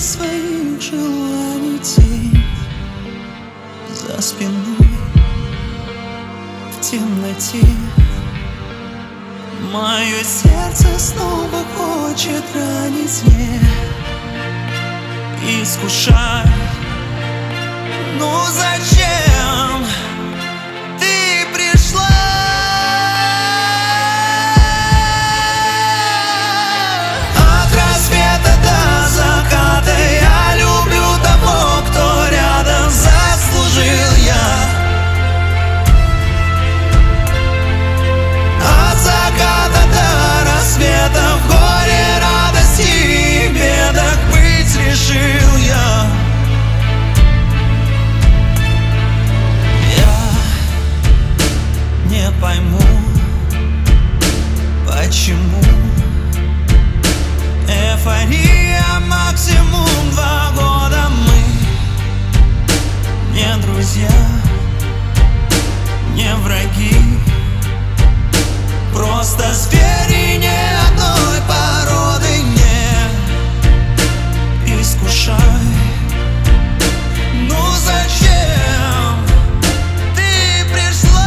своих желаний тень за спиной в темноте. Мое сердце снова хочет ранить мне, искушать. Ну зачем ты пришла? От рассвета до заката я люблю того, кто рядом, заслужил я. От заката до рассвета в горе, радости и бедах быть решил я. Не пойму, почему эйфория максимум 2 года. Мы не друзья, не враги, просто звери не одной породы. Не искушай. Ну зачем ты пришла?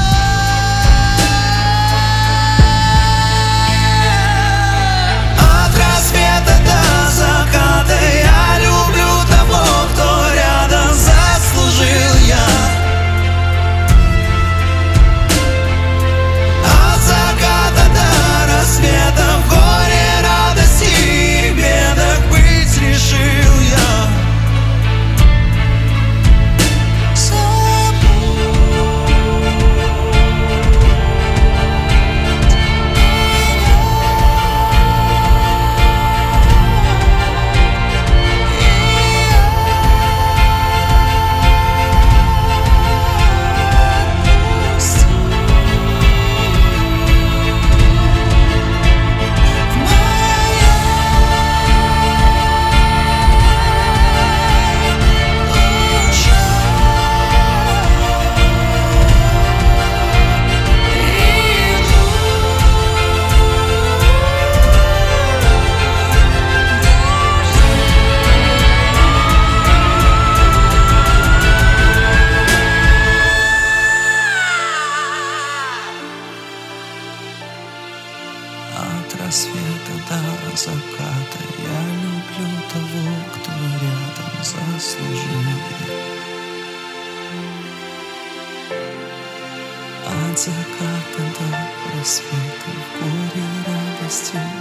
От рассвета до заката я люблю того, кто рядом, заслужил я. От заката до рассвета в горе, радости и бедах быть решил я. От рассвета до заката я люблю того, кто рядом, заслужил. От заката до рассвета в горе, радости